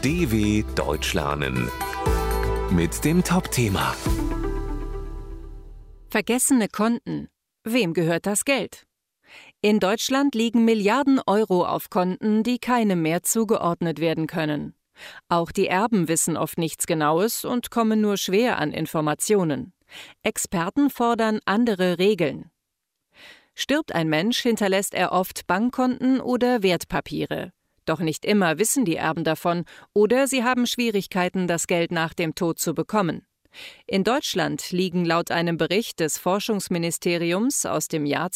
DW Deutsch lernen mit dem Top-Thema Vergessene Konten. Wem gehört das Geld? In Deutschland liegen Milliarden Euro auf Konten, die keinem mehr zugeordnet werden können. Auch die Erben wissen oft nichts Genaues und kommen nur schwer an Informationen. Experten fordern andere Regeln. Stirbt ein Mensch, hinterlässt er oft Bankkonten oder Wertpapiere. Doch nicht immer wissen die Erben davon oder sie haben Schwierigkeiten, das Geld nach dem Tod zu bekommen. In Deutschland liegen laut einem Bericht des Forschungsministeriums aus dem Jahr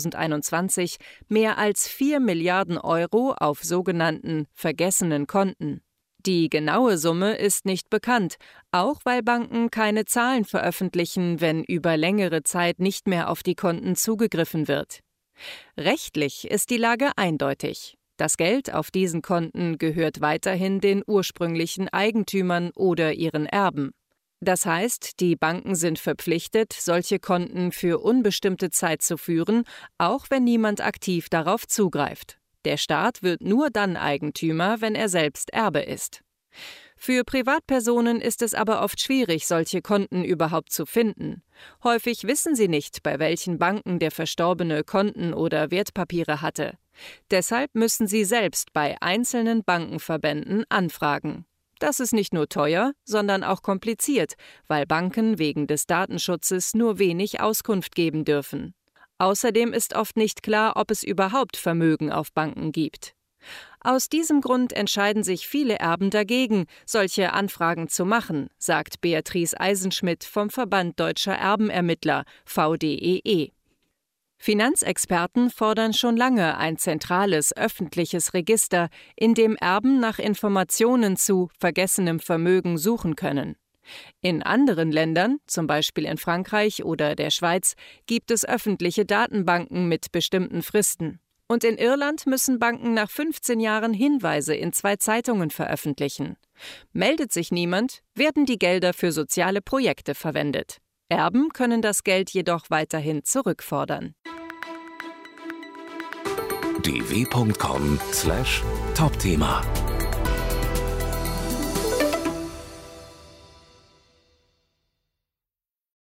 2021 mehr als 4 Milliarden Euro auf sogenannten vergessenen Konten. Die genaue Summe ist nicht bekannt, auch weil Banken keine Zahlen veröffentlichen, wenn über längere Zeit nicht mehr auf die Konten zugegriffen wird. Rechtlich ist die Lage eindeutig. Das Geld auf diesen Konten gehört weiterhin den ursprünglichen Eigentümern oder ihren Erben. Das heißt, die Banken sind verpflichtet, solche Konten für unbestimmte Zeit zu führen, auch wenn niemand aktiv darauf zugreift. Der Staat wird nur dann Eigentümer, wenn er selbst Erbe ist. Für Privatpersonen ist es aber oft schwierig, solche Konten überhaupt zu finden. Häufig wissen sie nicht, bei welchen Banken der Verstorbene Konten oder Wertpapiere hatte. Deshalb müssen sie selbst bei einzelnen Bankenverbänden anfragen. Das ist nicht nur teuer, sondern auch kompliziert, weil Banken wegen des Datenschutzes nur wenig Auskunft geben dürfen. Außerdem ist oft nicht klar, ob es überhaupt Vermögen auf Banken gibt. Aus diesem Grund entscheiden sich viele Erben dagegen, solche Anfragen zu machen, sagt Beatrice Eisenschmidt vom Verband Deutscher Erbenermittler, VDEE. Finanzexperten fordern schon lange ein zentrales öffentliches Register, in dem Erben nach Informationen zu vergessenem Vermögen suchen können. In anderen Ländern, zum Beispiel in Frankreich oder der Schweiz, gibt es öffentliche Datenbanken mit bestimmten Fristen. Und in Irland müssen Banken nach 15 Jahren Hinweise in 2 Zeitungen veröffentlichen. Meldet sich niemand, werden die Gelder für soziale Projekte verwendet. Erben können das Geld jedoch weiterhin zurückfordern. dw.com/Topthema